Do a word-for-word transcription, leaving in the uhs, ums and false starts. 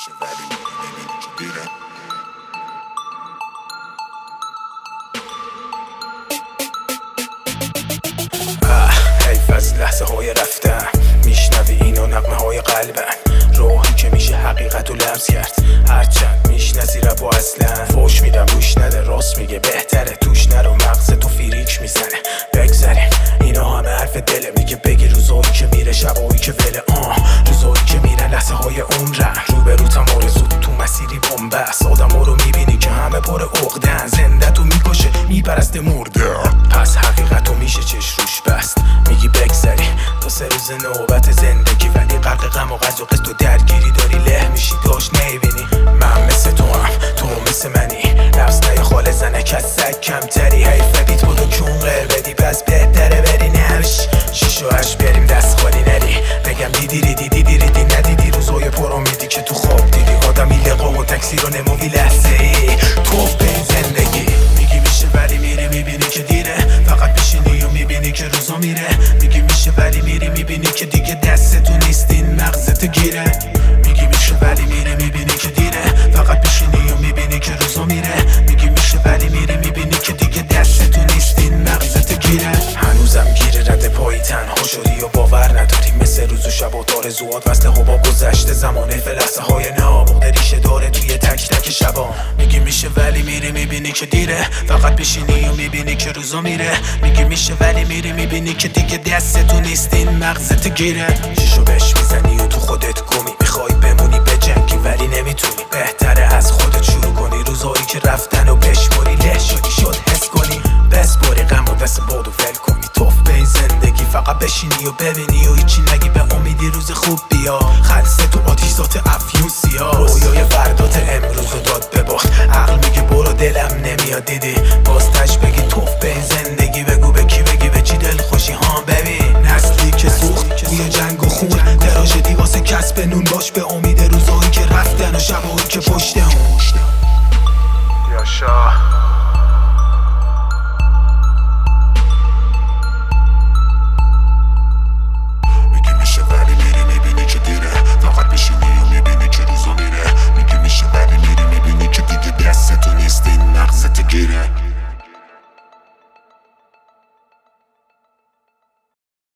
میشه ولی نمیبینی که دیره. حیف از لحظه های رفتن، میشنوی اینو نغمه های قلبن، روحی که میشه حقیقت و لمس کرد. هرچند میشنزی رب و اصلا فوش میدم گوش نده، راست میگه بهتره توش نرو، مغز تو فیریک میزنه. بگذاریم اینا همه حرف دله، میگه بگی روزایی که میره شبایی که وله، آه روزایی که میره لحظه های عمرن، روبروتم آرزو تو مسیری بنبست، آدم ها رو میبینی که همه پر عقدن، زنده تو میکشه میپرسته مرده، پس حقیقتو میشه چش روش بست. میگی بگذری دو سه روز نوبت زندگی، ولی غرق غم و غز و قصد و درگیری داری، له میشی داشت نمیبینی. من مثل تو هم تو مثل منی، نفس نای خاله زنه که از سگ کمتری، حیف بیت بودو کون غیر بدی، پس بهتره بری نوش شیش و هشت بریم دست خالی نری. بگم دیدی ریدی دیدی ریدی ندیدی، روزای پر امیدی که تو خواب دیدی، آدمی لقا و تکثیر و نموی لحظه ای توف به این زندگی. میگی میشه ولی میری میبینی که دیره، فقط بشینی و میبینی که روزا میره. میگی میشه ولی میری میبینی که دیگه دستتو نیست، این مغزت گیره. میگی میشه ولی میری میبینی که دیره، فقط بشینی و میبینی که روزا میره. میگی میشه ولی میری میبینی که دیگه دستتو نیست، این مغزت گیره. هنوزم گیره رد پایی تنها شدی و باور نداری، مثل روز و شب و آرزوات وصل حباب گذشته، زمانه فلسه های نابغده ریشه داره توی تک تک شبا. میگی میشه ولی میری میبینی که دیره، فقط بشینی و میبینی که روزا میره. میگی میشه ولی میری میبینی که دیگه دستتو نیست، این مغزت گیره. شیشو بهش میزنی و تو خودت گمی، میخوای بمونی به جنگی ولی نمیتونی، بهتره از خودت شروع کنی، روزایی که رفتن و بشموری، له شدی شد حس کنی، بسپاری غم و دست باد و ول کنی، توف به این زندگی، فقط بشینی و ببینی و هیچی نگی، به امیدی روز خوب بیا، خلصه تو آتیشات افیون سیاه، رویای فردات امروز و داد بباخت، عقل میگه برو دلم نمیاد دیدی، باز تش بگی توف به این زندگی، بگو به کی بگی به چی دل خوشی ها. ببین نسلی که سوخت توی جنگ و خون، تراژدی واسه کسب نون، باش به امید روزایی که رفتن و شبایی که پشت اون. یا شاه